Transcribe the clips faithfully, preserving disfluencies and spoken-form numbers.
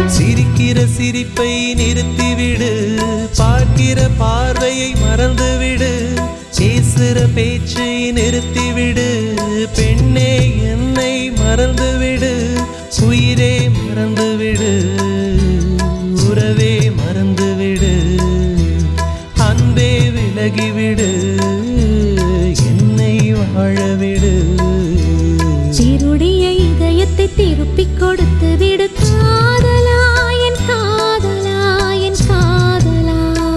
சிரிக்கிற சிரிப்பை நிறுத்திவிடு, பார்க்கிற பார்வையை மறந்துவிடு, பேசுற பேச்சை நிறுத்திவிடு, பெண்ணே என்னை மறந்துவிடு, உயிரே மறந்துவிடு, உறவே மறந்துவிடு, அன்பே விலகிவிடு, என்னை வாழவிடு. சிருடைய இதயத்தை திருப்பிக் கொடுத்து விடு காதலா, என் காதலா, என் காதலா.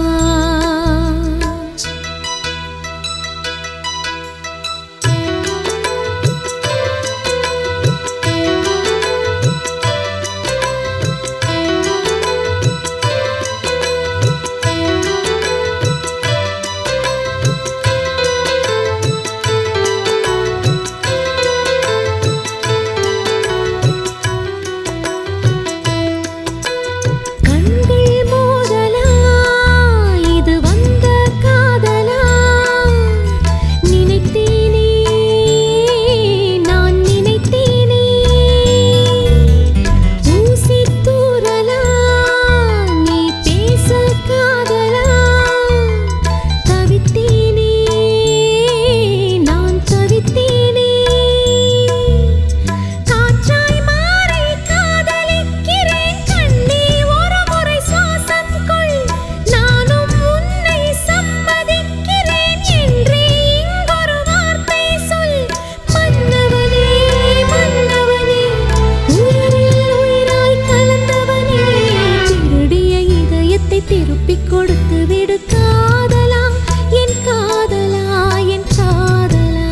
திருப்பிக் கொடுத்து விடு காதலா, என் காதலா, என் காதலா.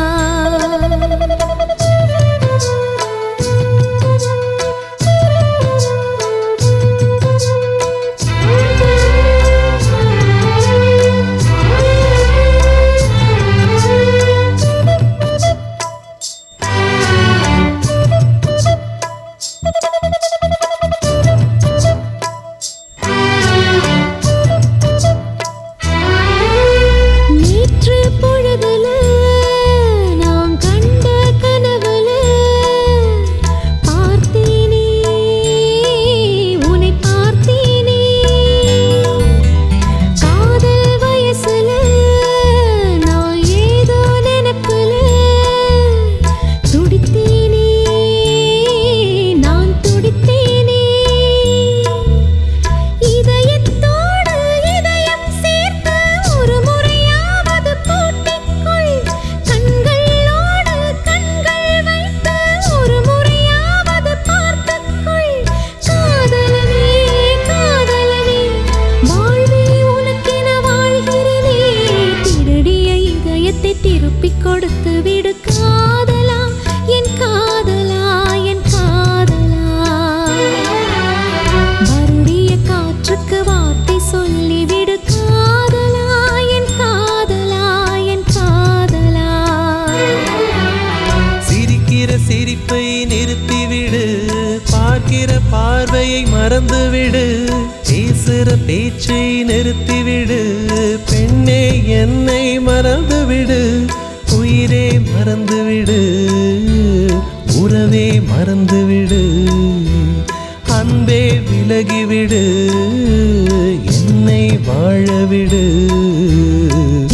திருப்பிக் கொடுத்து விடு காதலா, என் காதலா, என் காதலா. வருடிய காற்றுக்கு வார்த்தை சொல்லிவிடு காதலா, என் காதலா, என் காதலா. சிரிக்கிற சிரிப்பை நிறுத்திவிடு, பார்க்கிற பார்வையை மறந்துவிடு, பேசுற பேச்சை நிறுத்திவிடு, பெண்ணே என்னை மறந்துவிடு, உயிரே மறந்துவிடு, உறவே மறந்துவிடு, அன்பே விலகிவிடு, என்னை வாழவிடு.